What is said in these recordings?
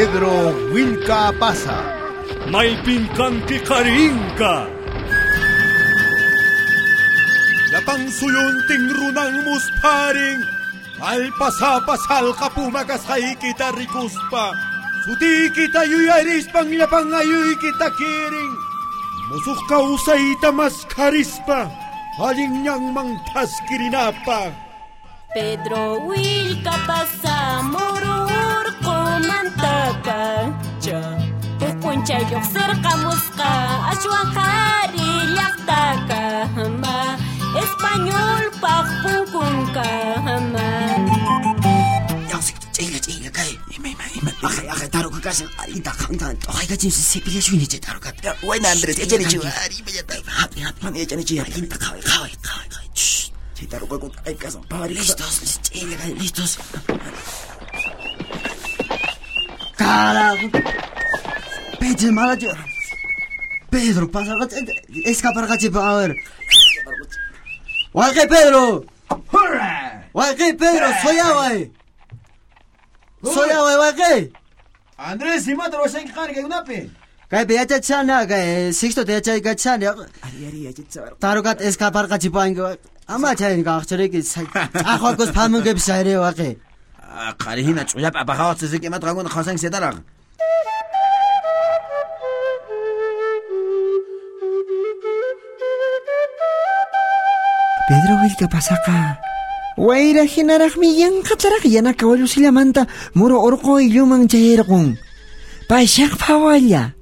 Pedro Wilka Pasa. May pingkanti karingka. Lapang suyunting runang musparing. Alpasa-pasal kapumakasay kita rikuspa. Suti kita yuyaris pang lapang ayoy kita kiring. Musuk ka usay tamas karispa. Haling niyang mangtas kirinapa. Pedro Wilka Pasa murur kumantaka. Pupuncha yokser kamuska aswang kari laktaka. Espanyol pakpungkungka. Tinggal kay. Akay taruh ke kasih. Ita kantan. Akay ka jenis sepilya sini je taruh kat. Why na Andres? Eja ni cuy. Hari banyak tak. Hati. Mana eja ni cuy. Kita kawai. Shh. Saya taruh kau akay kasih. Pari. Listos. Kay listos. Kalau Pedro malah je. Pedro pasal kat escapar kat power. Why Pedro? Hurra! Why Pedro? Soy agua, ¿qué? Andres, si mata los encarga que una pe. Kay beacha chana kay sixto de chay ka chana. Ari tarukat escapar ka chipang ko. Ama chay ka chare ki akho ko phamung ke bisare wa ke. Qarihina chuyap abahaw tsik mat rangon khasang sedarag. Pedro Wilka Pasa ka. Waira hinarak miyang katlarak yan akawalu sila manta muro orko ilumang jayerkong. Paisyak pawalya.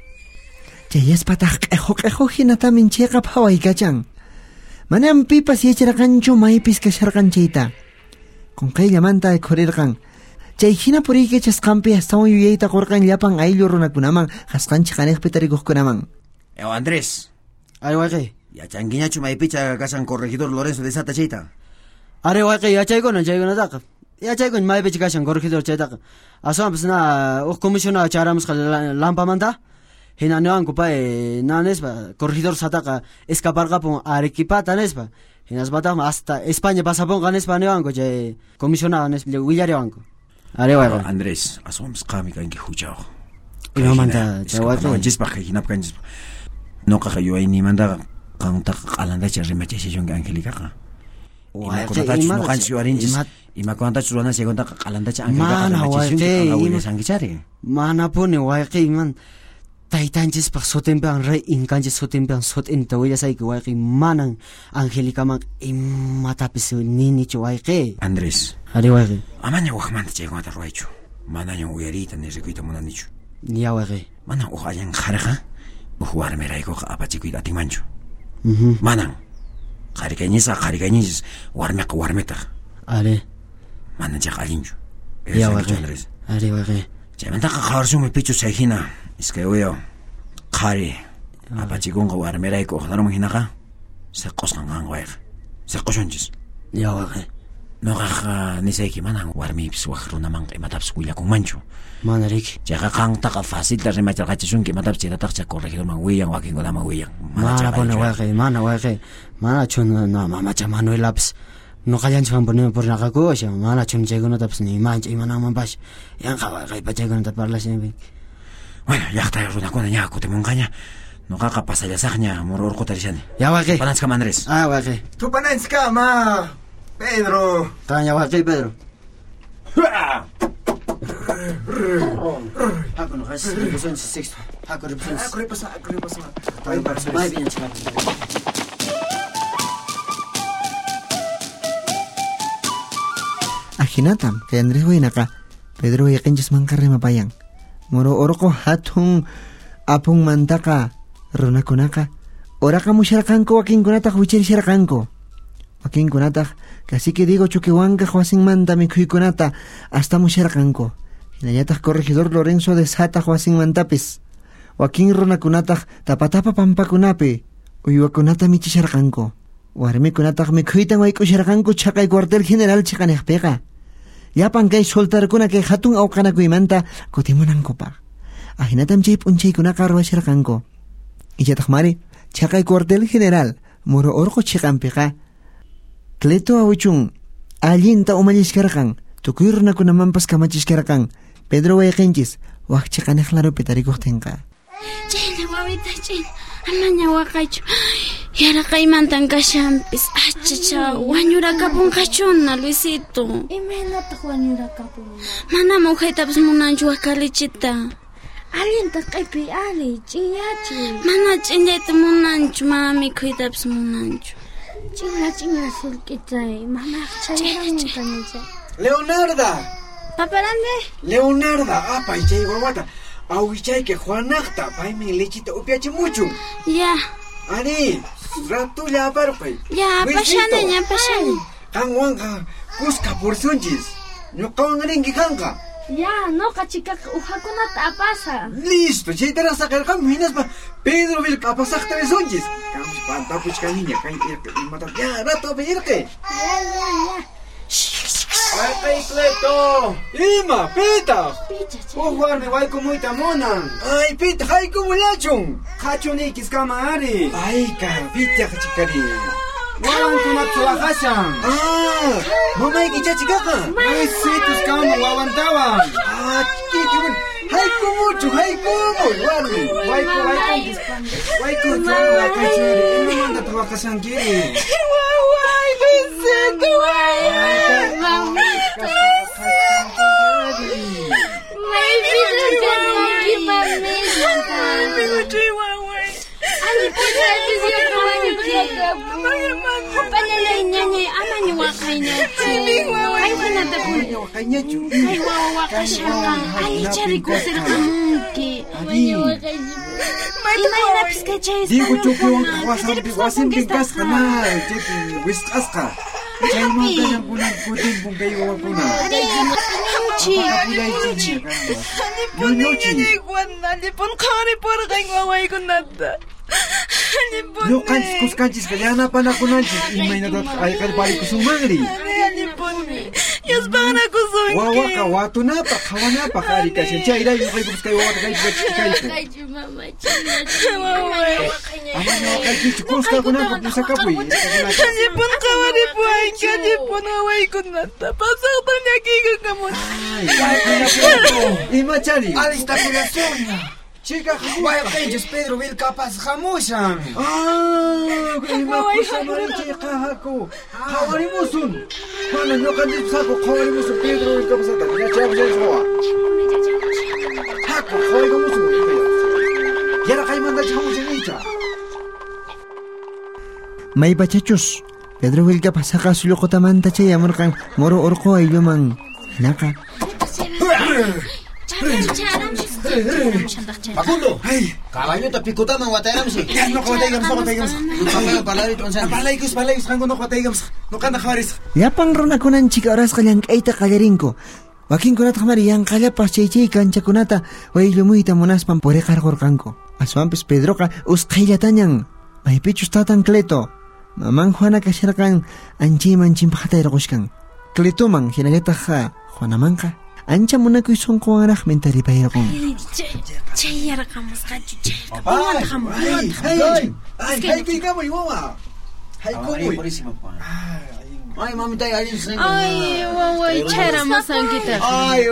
Jayas patak ehok hinata mincheka paway kachang. Manang pipas yecharakan cho maipis kasarakan chayta. Kung kay lamanta ay korir kang. Jay hinapuri ke chaskampi hasta mo yuyayta korkan yapang ayluro na kunamang haskan chikanek pitarigok kunamang. Andres. Ay wake. Ya changiña chumaipicha kasan corregidor Lorenzo de Sata chayta. Are wake ya chay ko na tak. Ya chay ko mai bechi kashan corregidor chay tak. Asam bisna comisiona charamos lampa manta. Hina nean ko pa nanes ba corregidor Sata escapar ka pong Arequipa tanes ba. Hinas bata hasta España pasapon ganes pa nean ko chay comisiona nes Villareal ko. Are wake Andres, asam skami kan ki hujao. Ino manta chay wake jispa hinap kan jispa. No ka kayo ay ni manda kang tak alanda charima chay yung Angelica ka. Ima konta no kan siwarinjis. Ima konta suruana segonta kalanda cha angka mana wake ima sangkichari. Mana pone wake man taitanjis pa sotempeang re inkanjis sotempeang soten tawya sai ke wake manang Angelica mang imatapis nini chu wake. Andres. Ari wake. Amanya wakman che konta roichu. Mana yung uyarita ni rekuita monanichu. Nia wake. Mana uhayan kharaha. Uhuar merai ko apachikuita timanchu. Manang Karikanyis warmeta. Are. Mana jak alinju. Ya wake. Are wake. Jamanta ka kharsu me pichu sahina. Iske weo. Kari. Apachikong ka warmeray ko. Laro mong hinaka. Sa kosang ang wake. Sa kosyonjis. Ya wake. No ka niseki manang warmi pisuakro namang imataps kuya kong mancho. Mana rik. Jaka kang taka fasil ta remachal kachisun ki matap chita tak cha corregidor mang wiyang waking ko lamang wiyang. Mana pone wake. Mana chun na mama cha Manuel Laps. No kayan chuan pone por nakako siya. Mana chun chego no taps ni mancha imanang mampash. Yang kawake pa chego no taparla siya. Bueno, yakta runa ko na niya ako timongkanya. No kakapasalasak niya muror ko tarisan. Ya wake. Panans ka Andres. Ah wake. Tu panans ka ma Pedro. Tanya wake Pedro. Ako no kasi represent si sixto. Ako represent. May bien chica. Ahinatam kay Andres way naka Pedro yakinjis mangkare mapayang. Moro orko hatong apong mantaka runa kunaka. Ora ka musyarakan ko waking kunata huichir syarakan ko. Waking kunata kasi que digo chukiwanga huasing manta mi kuy kunata hasta musyarakan ko. Hinayatak corregidor Lorenzo de Sata huasing mantapis. Waking runa kunata tapatapa pampa kunape. Uywa kunata mi chisyarakan ko. Warmi kunata mi kuytang way ko syarakan ko chakay cuartel general chikanek peka. Yapan kay soltar kuna kay hatung awkana ko imanta kotimunan ko pa. Ahinatam jay punchay kuna karwa syarakan ko. Iyatak mari chakay cuartel general muro orko chikampeka. Kleto awichung alinta umalis karakang tukir na ko naman pas kamachis karakang Pedro Wayakenchis wakchaqanej claro pitarikuqtinqa. Chayna wawita chayna amaña waqaychu. Yaraqaymantan kashampis achacha wañurakapunqachuna Luisito. Imaynataq wañurakapun? Mana mukhaytapas munanchu wakalichita. Allinta q'aypi ali ch'inyachi. Mana ch'inayta munanchu, mana mikhuytapas munanchu. Ch'inya sulk'itay mamaq chayramunqañicha. Leonarda. Paparande. Leonarda, apay chay wawata. Awichayki Juanaqta paymi lechita upiachimuchun. Ya. Ari, ratulla aparqay. Ya, pashani. Qanwanqa kusqa porsunchis. Ñuqawan rinki kanqa. Ya, noqa chikaqa uhakunata apasa. Listo, chaytara saqarqanku hinaspa Pedro Vilca apasaqta risunchis. Kamus pantapuchkaniña kay irqi imata. Ya, rato api irqi. Ya. Ay, Cleto. Ima, pita. Warmi wayku muyta munan. Ay, pita, hayku mulachun. Qachunikis kama ari. Ayka, pita chikari. Wawankunata waqashan. Mamayki chachikaqa. Luisitus kama wawantawan. Chiquito, hayku mucho, warmi. Wayku waqachiri. Imamanta waqashankiri. Digo chupiwan wasimpi kasqa na, wisqasqa. Chaymanta yankunan kutimpun kay wawakuna. Ñuqanchis kusqanchis yanapanakunanchis imaynatataq ayqarparikusunmanri. Wawaqa watunapaq hawanapaq ari kashan. Chayray ñuqaykupas kay wawata kaychikayku. Amaña waqaykichu kusqakunaqa pusakapuy. Imachari. Alistapulacionya. Chica, Wayqinchis Pedro Vilcapas hamushan. Imakusha marichi qahaku. Qawarimusun. Mana ñuqanchis haku qawarimusun Pedro Vilcapasata. Ñachakushayshawa. Haku qawarimusun. Yaraqaymantachi hamusanicha. Maypachachus Pedro Vilcapasaqa suluqutamanta chayamurqan moro urqu aylluman hinaqa. Facundo, caballuta picutaman watayramsi. Ya, no wataygamsa. Palaykus, hangu no wataygamsa. No kana qawaris. Llapan runakunanchik arasqa llank'ayta qallarinku. Wakinkunataq mari yanqallapas chay kanchakunata waylumuyta munaspan puriqarqurqanku. Aswanpis Pedroqa usqayllatañan maypichus tatan Cleto. Maman Juana kasharqan anchayman chimpaqhatayraqusqan. Cletoman hinallataq Juanamanqa ancha munakuy sunquwanraq mentaripayarqun. Chay yarqamusqachu chay. Haykuykamuy wawa. Haykumuy. Ay, mamita, Ay, waway, chayramusankita. Ay,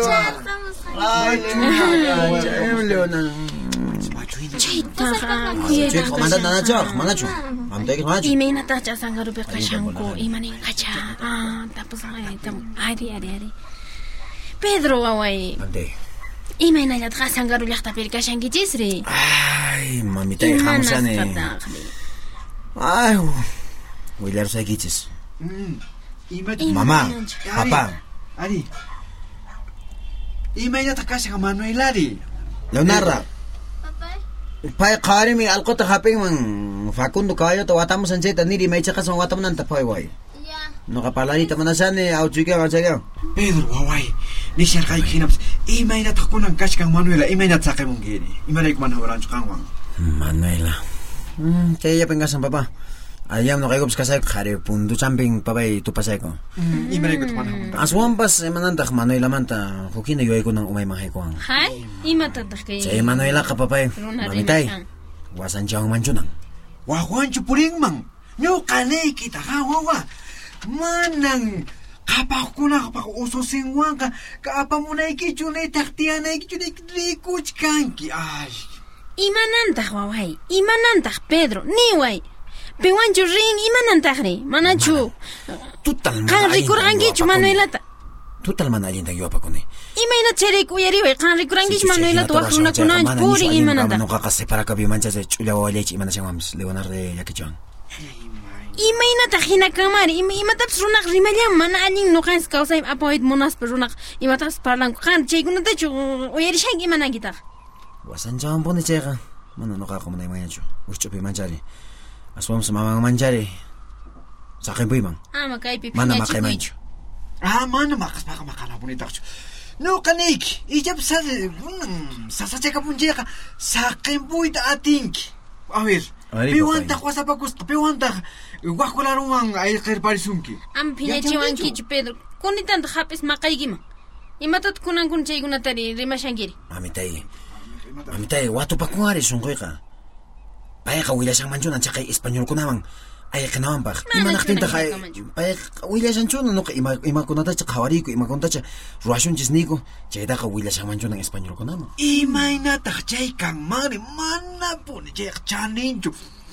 Chaytaqa manachu. Imaynataq chasangarupi qashanku, imaninqacha. Tapus ari. Pedro waway. Imaynallataq qasangaru llaqtapi kashankichisri. Ay, mamita, hamusani. Ay, willarusaykichis. Mamá, papá. Ari. Imaynataq kashan Manuelari. Leonardo. Pay qarimi alqota hapinman Facundo caballota watamos anchayta niri maychaqasan watamunanta payway. Noqa palarita manasani auchuyqa anchayqa. Pedro waway. Nisharqayki hinapas imaynataq kunan kashkan Manuela imaynataq saqimunkiri. Imarayku mana huranchu qanwan. Manuela. Kaya pengasan papá. Ayam no qaykupas kasayku qhari puntu champin papay tupasayku. Imarayku mana huranchu. Aswanpas imanantaq Manuelamanta hukina yuwaykunan umayman haykuwan. Hay, imatataq kay. Chay Manuelaqa papay. Mamitay. Wasanchawan manchunan. Wawanchu purinman. Ñuqanaykita wawa. Manan Qapaqkunaqpaq ususinwanqa k'apamunaykichunaytaq tiyanaykichunayki ay Imanantaq waway imanantaq Pedro niway Piwanchu rin imanantaqri manachu Total Qan rikurqankichu Manuelata Total mana allinta yuapakuni Imayna chayriku uyariway qan rikurqankichu Manuelata waq runakunawan purin imanantaq Nuqaqa separakapi manchasay ch'ulla wawallaychi imanashanwamis Leonardo yakichawan Imaynataq hinakamari imatapas runaq rimallan mana allin nuqanchis kawsay apawayta munaspa runaq imatapas parlanku qan chaykunatachu uyarishanki imanankitaq Wasanchawan puni chayqa mana nuqaqa mana imañachu Uch'upi manchari Aswamsa maman manchari Saqinpuyman Ama kaypi Mana piñachikuychu mana maqaspaqa maqanapunitaqchu Nuqaniki illapi sasachaykapunchayqa saqinpuyta atinki A ver Piwantaq wasapakusqa piwantaq waqkularuman ayqirparisunki Ama piñachiwankichu Pedro kunitantaq hapis maqaykiman Imatata kunankuna chaykunatari rimashankiri Mamitay watupakunari sunquyqa Payqa willashanmanchunan chaqay españolkunawan ayqinawanpaq Imanaqtintaq payqa willashanchunan nuqa imakunatacha qhawariyku imakunatacha ruwashunchis niku Chaytaqa willashanmanchunan españolkunaman Imaynataq chay kanmari mana puni chayqa chaninchu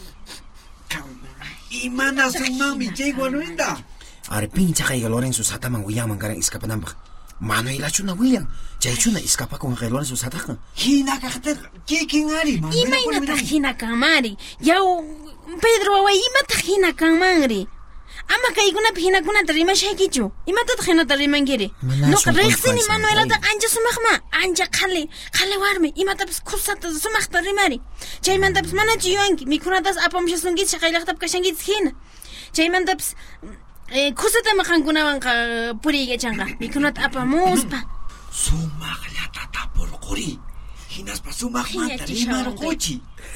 Imanasunmanmi chay wanuinta Ari pin chaqayqa Lorenzo Sataman willaman karan iskapananpaq Manuelachuna willan chaychuna iskapakun qay Lorenzo Sataqa Hinakaqtaq kikinari Imaynataq hinakanmari Yaw Pedro waway imataq hinakanmanri Ama kaykunapi hinakunata rimashaykichu Imatataq hinata rimankiri Nuqa riqsini Manuelata ancha sumaqma Ancha qhali warmi Imatapis kusata sumaqta rimari Chaymantapis manachu yuwanki Mikhunatas apamushasunkichis chaqaylaqtapi kashankitsis hina Chaymantapis kusata maqankunawanqa puriykachanqa Mikhunata apamuspa Sumaqllata tapurquri Hinaspa sumaqmanta rimarquchi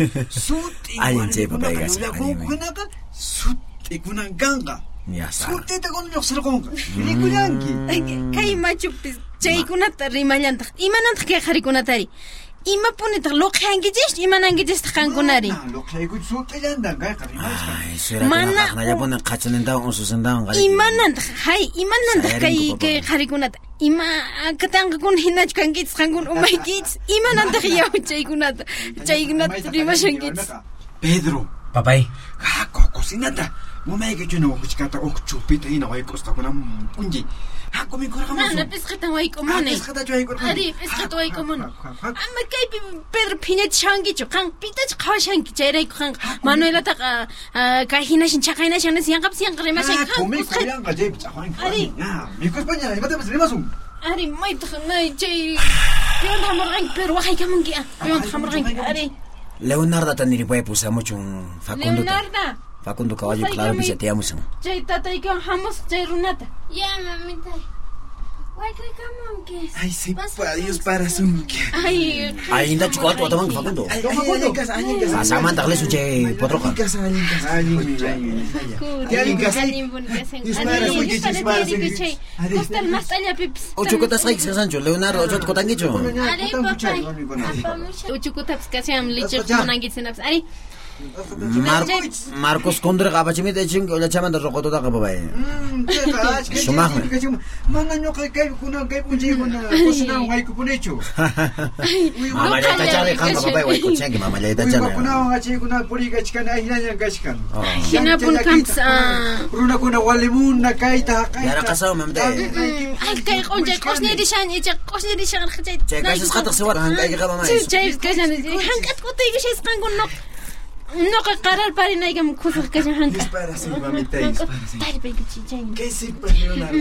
Allin chay papayqa Kunaqa sut'ikunankanga Yasa Sut'ita kuna lluqsirqunqa Rikuyanki Kay machupis chaykunata rimallantaq Imanantaq kay qharikunatari Imapunitaq luqyankichis imanankichistaq kankunari Luqyaykuch sut'illantan kayqa rimasqa Ay surakuna qaqnallapunan qachanintawan ususintawan Imanantaq imanantaq kay qharikunata Ima katanqakuna hinachu kankichis qankuna umaykichis Imanantaq yaw chaykunata rimashankichis Pedro Papay Hako cocinata Mumaykichuna uqchikata uqchupita hina waykusqakunan punji Hako mikurqa Mana pisqata waykumuni Ari pisqata waykumuni Ama kaypi Pedro phiñachishankichu qan pitachu qhawashanki chayrayku qan Manuelataqa kay hinashin chaqaynashan yanqapis yanqa rimashanki Hako mikuryanqa chaypi chaqaynqa Ari mikuspaña imatapas rimasun Ari maytaq chay Piwanta hamurqanki Pedro waqaykamunki Piwanta hamurqanki Ari Leonardo taniripuay pusamuchun Facundo caballo claro pichateamusan Chay tataykiwan hamusqa chay runata Ya, mamita. Wayqaykamunki. Ay, sepa Dios para sunki Ay Ainda chukwatu watamanka Facundo Asamantaq lesu chay potroqa Costal mas allapipis Uchukutasqayki kasanchu Leonardo uchuta kutankichu Ari, papay. Uchukutapis kasiyam lichiq munankisinapis Ari Marcos Condre abachimita echinki ulachamanta roqotutaqa papay Sumaqmi Mana ñuqa kaykuna kaypunchaykuna Cocinawan waykupunichu Mamallayta chari qanqa papay waykuchanki mamallayta chari Runakunawan achaykuna puriykachkani ayhinañan kashkan Hinapun kamps Runakuna walimuna kayta Yara qasaw mamtay Ay kay q'unchay q'usnirishan ichaq q'usnirishan q'chay Chay kashasqataq siwata hank'aykiqa mamay Chay kashan hank'at qutaykish isqankun Nuqa qarar parinaykam kusaq kashan hanka Dispara sí, mamita, dispara sí Taripaykichi chay ¿Qué se parió una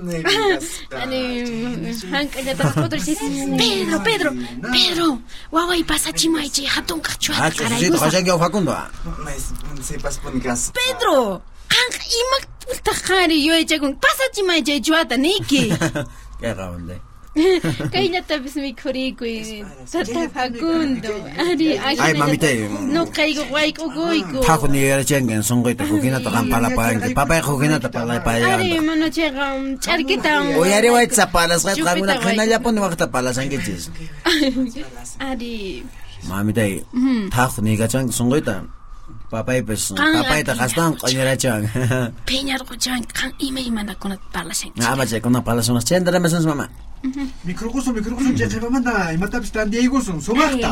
Hankallatas qutrishish Pedro Waway pasachimay chay hatun qaqchuata Susito qashanki aw Facundo No sepas por mi casa Pedro Hanka ima qari yuaychakun pasachimay chay chuata niki Kay qawande Kayllatapis mikhuriykuy tata Facundo Ari Ay mamitay Nuqayku wayk'ukuyku Taqu ni yarachanki sunquyta hukinata qampalapayanki Papay hukinata parlapayanki Ari mana chayqa ch'arkita Uyari wayta palasqayta qamuna qhinallapuni waqta palasankichis Ari Mamitay taqu ni yarachanki sunquyta Papay pues papayta qastan qoñirachan. Peñarquchan kan imaymanakunata parlashanki. Amachaykunata parlasunas chayanta rimasans mama. Microcusun chay qhipamanta imatapis tantiyaykusun sumaqta.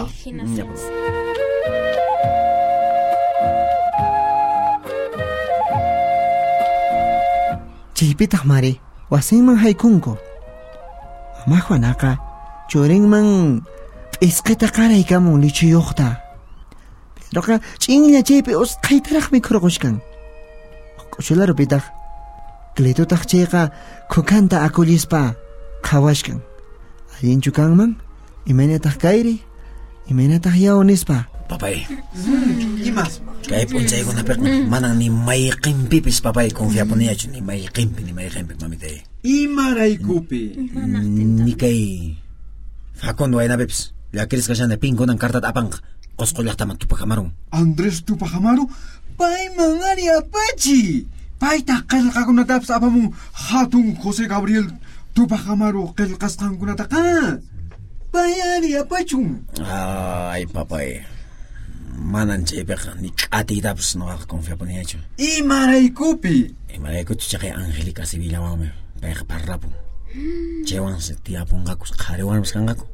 Chaypitaq mari wasinman haykunku. Mama Juanaqa churinman p'isqita qaraykamun lichiyuqta. Pedroqa ch'inlla chaypi usqaytaraqmi kurqushkan. Q'uchularupitaq Cletutaq chayqa kukanta akullispa qhawashkan. Allinchu kanman? Imaynataq kayri? Imaynataq yaw nispa? Papay. Imas. Kay p'unchaykunapiq manan ni mayqinpipis papay confiapuniyachu ni mayqinpi mamitay. Imaraykupi. Ni kay Facundo waynapipis llakiris kashanda pinkunan kartata apanqa qusqullaqtaman Tupac-Amaru. Andrés Tupac-Amaru payman ari apachi. Payta qillqakunatapas apamun hatun José Gabriel Tupac-Amaru qillqasqankunataqa. Pay ari apachun. Ay papay. Manan chaypiq ni k'atiytapas nuqaqa confiapuniyachu. Imaraykupi. Imaraykuchu chaqay Angélica Sibilawanmi payqa parrapun. Chaywansi tiyapunqakus qhariwanpas kanqaku.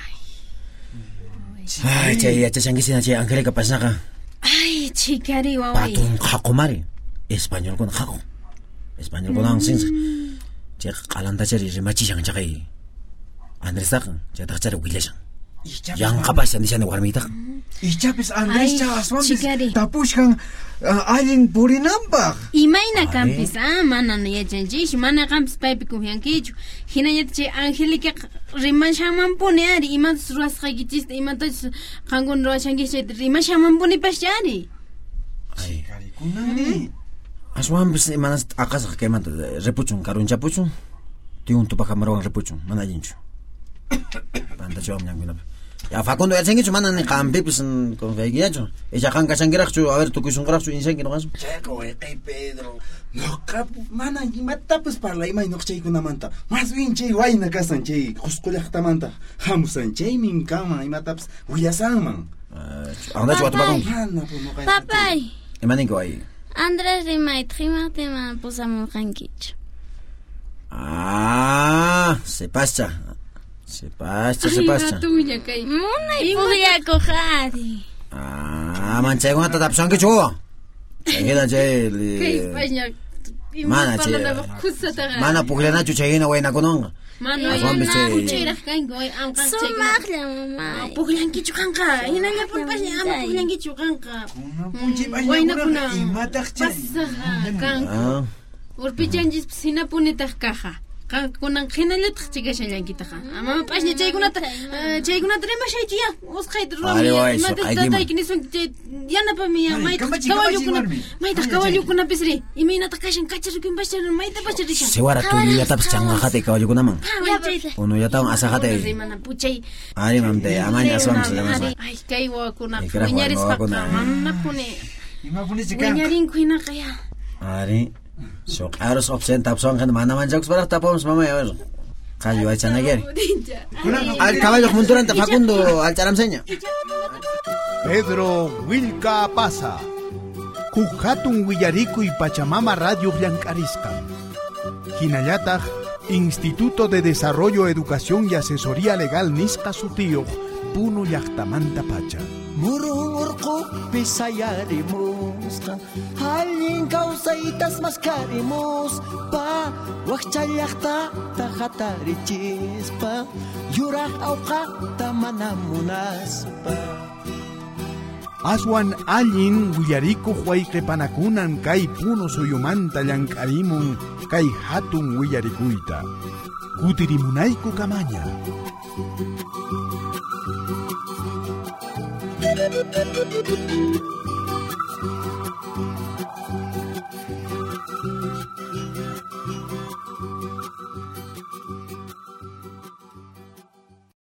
Ay chay yachashankisina chay Angélica pasnaqa. Ay chikari waway. Patun qhaqumari. Españolkuna qhaqu. Españolkunawan sinsa. Chay qalantachari rimachishan chaqay Andrestaqa chaytaq chari willashan. Yanqapas nishan warmiytaqa. Ichapis Andrés chaswanpis tapushkan allin purinanpaq. Imayna kampis manan yachanchish mana kampis paypi confiankichu. Hinallata chay Angélica rimashamanpuni ari imatas ruwasqaykichista imatas qankuna ruwashankis rimashamanpuni pashari. Ay Karikunani. Aswanpis imanas aqasqa kaymanta ripuchun karunchapuchun. Tiun Tupac-Amaruwan ripuchun mana allinchu. Pantachuwan ñankunapi. Ya Facundo yachankichu mana ni qampipis confiaykiyachu. Ella qanqa chankiraqchu a ver tukusunqaraqchu inshanki nuqansu. Chayqa wayqay Pedro. Nuqa mana imatapis parla imay nuqchaykunamanta. Más bien chay wayna kasan chay qusqullaqtamanta hamusan chaymin kama imatapis willasanman. Andachu watupakun. Papay. Imaninki way. Andrés rimayta himaqtima pusamunqankichu. Sepascha. Tuya kay. Munay puqllaku qhari. Manchaykunata tapushankichu. Chaykita chay Kay mana chay mana puklanachu chayhina waynakunanqa. Mana kuchayraq kanki way anqan Sumaqlla mamay. pukllankichu kanqa. Hinalla pulpash ama pukllankichu kanqa. Waynakuna imataq chay. Kanqa. Urpichanchis sinapunitaq kaqa. Kunan hinallataq chikashallankitaqa. Ama pashni chaykunata rimashaychu ya. Usqayta ruwami. Tatayki nisunki yanapami ya maytaq kawallukunapis ri. Imaynata kashan kacharukun pashar mayta pasharishan. Siwara tuliyatapas chanqaqatay kawallukunaman. Unullatawan asaqatay. Rimana puchay. Ari mamtay amaña aswamsi lamasa. Ay kay wawakunaqa wiñarispaqa manapuni. Imapuni chikan. Wiñarinku hinaqa ya. Ari sok harus absen tapsongan mana manjak sebarang tapos mama ya. Kayu aychanageri. Al caballo munturan ta Facundo al charamseña. Pedro Wilka Pasa. Kujatun Willarico y Pachamama Radio Llancarisca. Hinallataq Instituto de Desarrollo, Educación y Asesoría Legal Nisqa Sutío, Puno Llaqtamanta Pacha. Mururqu pisayarimusqa hallin kawsaytas maskarimuspa waqchallaqtata hatarichispa yuraq awqaqta mana munaspa. Aswan allin Willarico huayqipanakunan kay Puno Suyumanta Llank'arimun kay hatun Willaricuyta. Kutirimunayku kamaña.